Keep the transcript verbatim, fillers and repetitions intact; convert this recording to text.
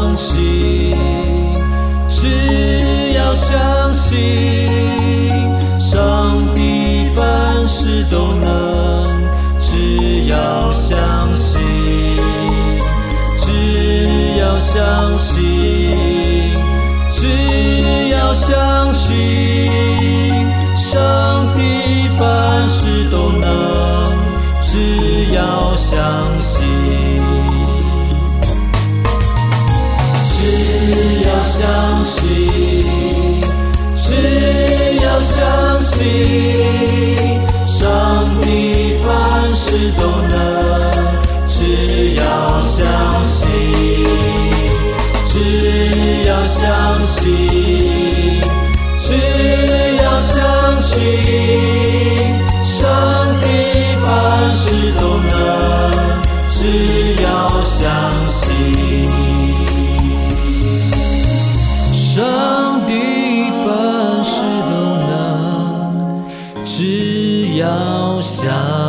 信，只要相信，上帝凡事都能，只要相信，只要相信，只要相信，上帝凡事都能，只要相信，只要相信，只要相信，上帝凡事都能，只要相信，只要相信，只要相信，上帝凡事都能，只要相信，上帝凡事都能，只要相信。